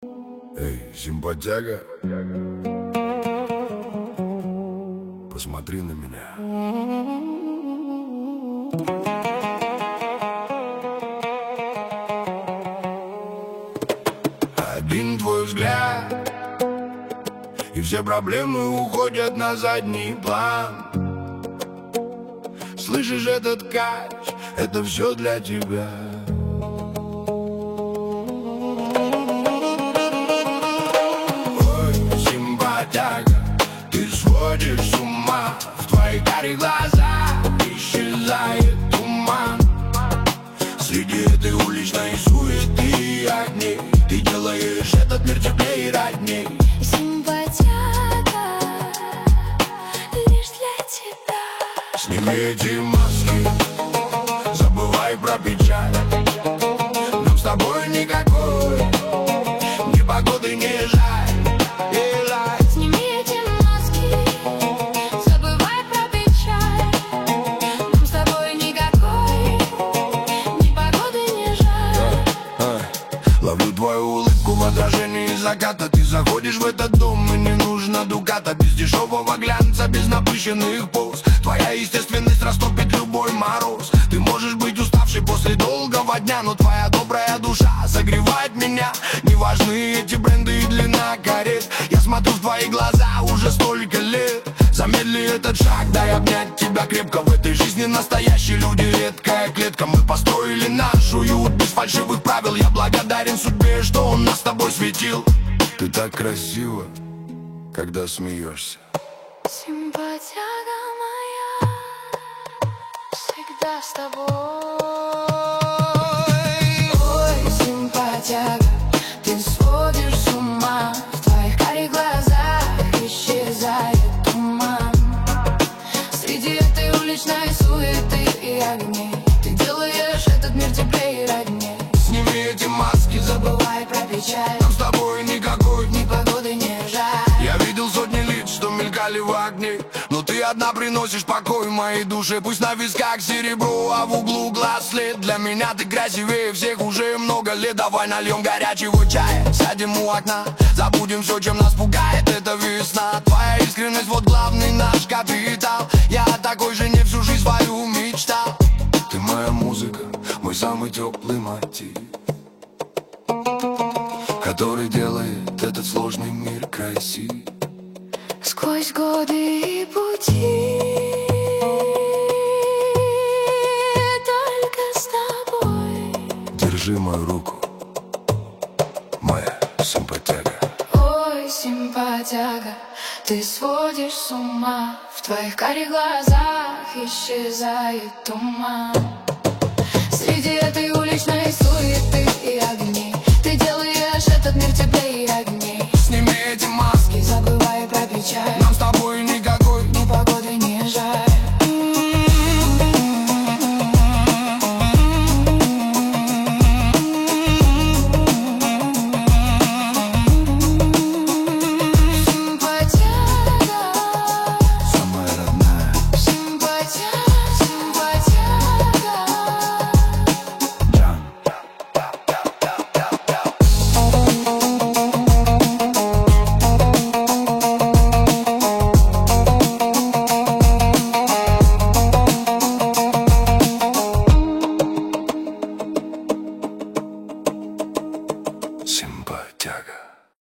Эй, симпатяга, посмотри на меня. Один твой взгляд, и все проблемы уходят на задний план. Слышишь этот кайф, это все для тебя. Ой, симпатяга, ты сводишь с ума. В твоих карих глазах исчезает туман. Среди этой уличной суеты и огней ты делаешь этот мир теплее и родней. Симпатяга, лишь для тебя. Сними эти маски, забывай про печаль. Нам с тобой никакой ни погоды не жаль. Сними эти маски, забывай про печаль. Нам с тобой никакой ни погоды не жаль. Ловлю твою улыбку в отражении заката. Ты заходишь в этот дом, и не нужно дуката. Без дешевого глянца, без напыщенных поз. Твоя естественность растопит любой мороз. Ты можешь быть уставшей после долгого дня, но твоя добрая душа согревает меня. Не важны эти бренды и длина карет. Я смотрю в твои глаза уже столько лет. Замедли этот шаг, дай обнять тебя крепко. В этой жизни настоящие люди, редкая клетка. Мы построили наш уют без фальшивых правил. Я благодарен судьбе, что он нас с тобой светил. Ты так красива, когда смеешься. Симпатяга моя, всегда с тобой. Ой, симпатяга, ты сводишь с ума. В твоих карих глазах исчезает туман. Среди этой уличной суеты и огней ты делаешь этот мир теплее и родней. Сними эти маски, Забывай про печаль. нам с тобой никакой Ни погоды не жаль. Я видел сотни лиц, что мелькали в огне, но ты одна приносишь покой моей душе. Пусть на висках серебро, а в углу глаз след. Для меня ты красивее всех уже много лет. Давай нальем горячего чая, сядем у окна, забудем все, чем нас пугает эта весна. Твоя искренность, вот главный наш капитал. Я о такой же не всю жизнь свою мечтал. Ты моя музыка, мой самый теплый мотив, который делает этот сложный мир красив. Сквозь годы и пути только с тобой. Держи мою руку, моя симпатяга. Ой, симпатяга, ты сводишь с ума. В твоих карих глазах исчезает туман. Среди этой уличной суеты и огней ты делаешь этот мир теплее